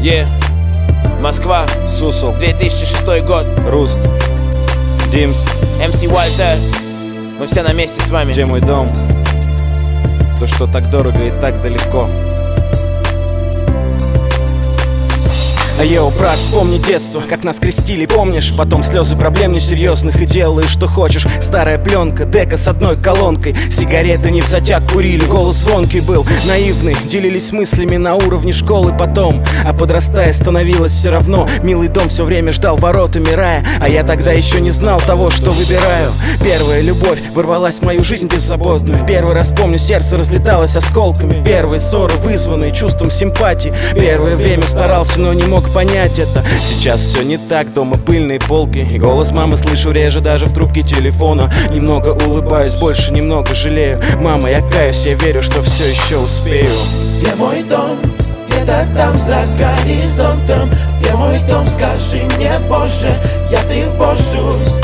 Москва, Сусул, 2006 год. Руст, Димс, МС Уальтер. Мы все на месте с вами. где мой дом? То, что так дорого и так далеко. А йоу, брат, вспомни детство, как нас крестили, помнишь? Потом слезы проблем несерьезных и делаешь, что хочешь. Старая пленка, дека с одной колонкой, сигареты не взатяк курили, голос звонкий был, наивный. Делились мыслями на уровне школы потом, а подрастая становилось все равно. Милый дом все время ждал воротами рая, а я тогда еще не знал того, что выбираю. Первая любовь ворвалась в мою жизнь беззаботную. Первый раз помню, сердце разлеталось осколками. Первые ссоры, вызванные чувством симпатии. Первое время старался, но не мог понять это. Сейчас все не так, дома пыльные полки, и голос мамы слышу реже даже в трубке телефона. Немного улыбаюсь, больше немного жалею. Мама, я каюсь, я верю, что все еще успею. Где мой дом? Где-то там за горизонтом. Где мой дом? Скажи мне, Боже, я тревожусь.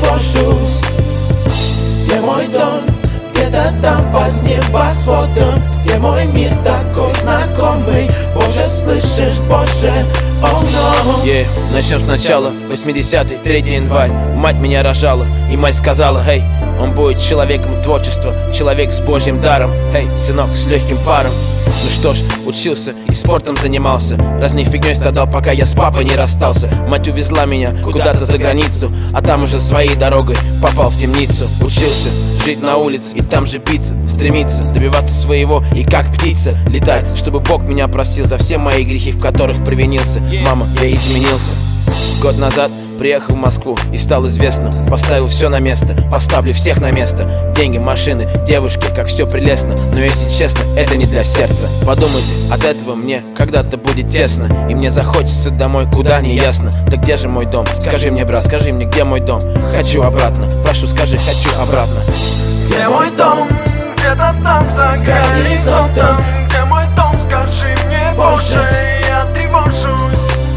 Где мой дом? Где-то там под небосводом. Где мой мир такой знакомый? Боже, слышишь, Боже, oh no. Начнем сначала, 80-й, 3 январь. Мать меня рожала, и мать сказала: «Эй, он будет человеком творчества, человек с Божьим даром. Эй, сынок, с легким паром». Ну что ж, учился и спортом занимался. Разной фигней страдал, пока я с папой не расстался. Мать увезла меня куда-то за границу, а там уже своей дорогой попал в темницу. Учился жить на улице и там же биться, стремиться добиваться своего и как птица летать, чтобы Бог меня простил за все мои грехи, в которых провинился. Мама, я изменился. Год назад приехал в Москву и стал известным. Поставил все на место, поставлю всех на место. Деньги, машины, девушки, как все прелестно. Но если честно, это не для сердца. Подумайте, от этого мне когда-то будет тесно, и мне захочется домой, куда не ясно. Да где же мой дом? Скажи мне, брат, скажи мне, где мой дом? Хочу обратно, прошу, скажи, хочу обратно. Где мой дом? Где-то там за горизонтом. Где мой дом? Скажи мне, Боже, я тревожусь.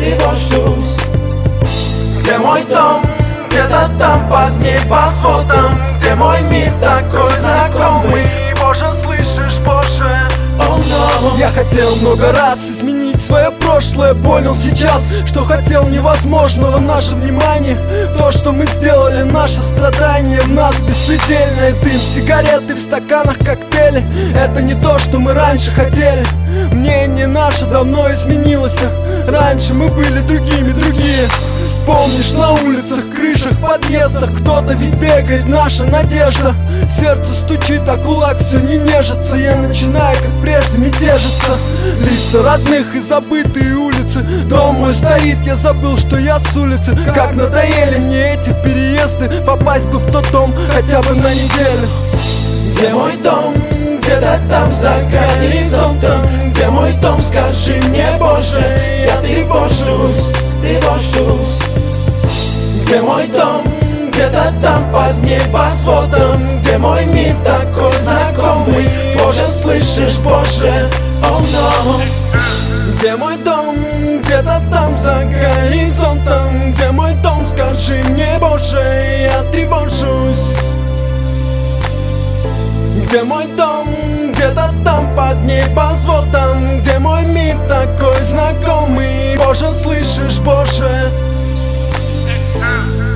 Где мой дом? Где-то там под небосводом. Где мой мир такой знакомый? Боже, слышишь, Боже, oh no. Я хотел много раз изменить свое прошлое. Понял сейчас, что хотел невозможного. Наше внимание, то, что мы сделали, наше страдание. В нас беспредельный дым, сигареты в стаканах, коктейли. Это не то, что мы раньше хотели. Мнение наше давно изменилось. Раньше мы были другие. Помнишь, на улицах, крышах, подъездах кто-то ведь бегает, наша надежда. Сердце стучит, а кулак все не нежится. Я начинаю, как прежде, мятежиться. Лица родных и забытые улицы. Дом мой стоит, я забыл, что я с улицы. Как надоели мне эти переезды. Попасть бы в тот дом хотя бы на неделю. Где мой дом? Где-то там за горизонтом. Где мой дом? Скажи мне, Боже, я тревожусь. Где мой дом? Где-то там под небосводом. Где мой мир такой знакомый? Боже, слышишь, Боже, oh no. Где мой дом? Где-то там за горизонтом. Где мой дом? Скажи мне, Боже, я тревожусь. Где мой дом? Где-то там под небосводом. Где мой мир такой знакомый? Боже, слышишь, Боже?